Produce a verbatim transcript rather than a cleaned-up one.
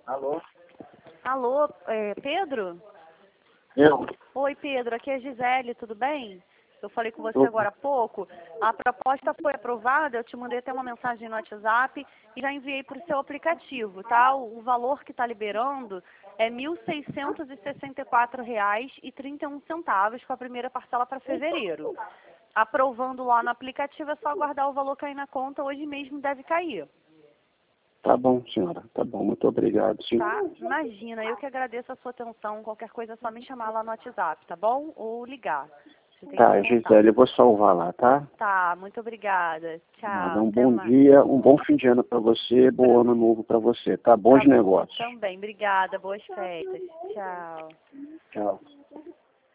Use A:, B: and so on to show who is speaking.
A: Alô?
B: Alô, é, Pedro?
A: Eu?
B: Oi, Pedro, aqui é a Gisele, tudo bem? Eu falei com você
A: Tudo.
B: agora há pouco. A proposta foi aprovada, eu te mandei até uma mensagem no WhatsApp e já enviei para o seu aplicativo, tá? O, o valor que está liberando é mil seiscentos e sessenta e quatro reais e trinta e um centavos com a primeira parcela para fevereiro. Aprovando lá no aplicativo, é só aguardar o valor cair na conta, hoje mesmo deve cair.
A: Tá bom, senhora. Tá bom, muito obrigado, sim.
B: Tá? Imagina, eu que agradeço a sua atenção. Qualquer coisa é só me chamar lá no WhatsApp, tá bom? Ou ligar. Você tem
A: Tá,
B: meu contato.
A: Gisele, eu vou salvar lá, tá?
B: Tá, muito obrigada.
A: Nada,
B: Tchau,
A: um
B: até
A: bom
B: mais.
A: dia, um bom fim de ano pra você, bom ano novo pra você, tá?
B: Pra
A: Bons
B: você
A: negócios.
B: também. Obrigada, boas festas. Tchau.
A: Tchau.